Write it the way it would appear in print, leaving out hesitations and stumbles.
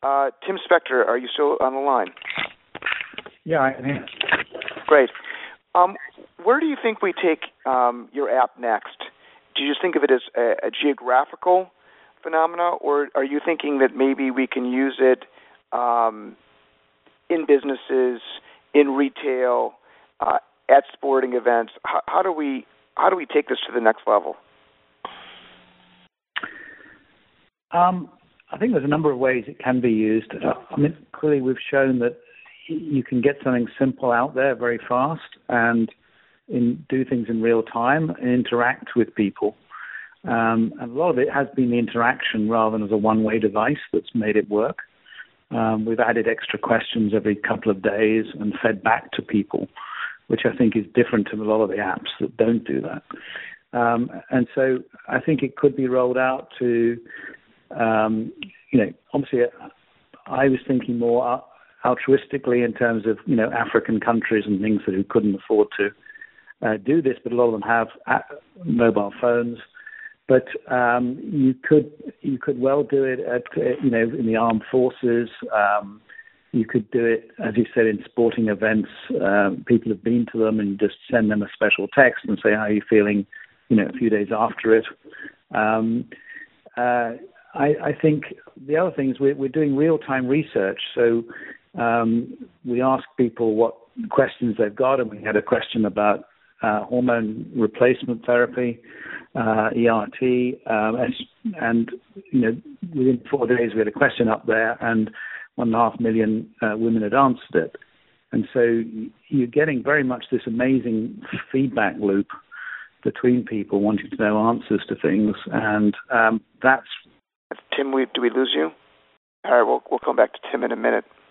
Tim Spector, are you still on the line? Yeah, I am. Great. Where do you think we take your app next? Do you just think of it as a geographical phenomena, or are you thinking that maybe we can use it in businesses, in retail, at sporting events? How do we take this to the next level? I think there's a number of ways it can be used. Clearly we've shown that you can get something simple out there very fast and do things in real time and interact with people. And a lot of it has been the interaction rather than as a one-way device that's made it work. We've added extra questions every couple of days and fed back to people, which I think is different to a lot of the apps that don't do that. And so I think it could be rolled out to, obviously I was thinking more altruistically in terms of, African countries and things who couldn't afford to do this, but a lot of them have mobile phones. But you could well do it at, in the armed forces. You could do it, as you said, in sporting events. People have been to them and just send them a special text and say, how are you feeling, a few days after it. I think the other thing is we're doing real-time research. So we ask people what questions they've got, and we had a question about hormone replacement therapy, ERT, and within 4 days we had a question up there, and 1.5 million women had answered it. And so you're getting very much this amazing feedback loop between people wanting to know answers to things, and that's. Tim, do we lose you? All right, we'll come back to Tim in a minute.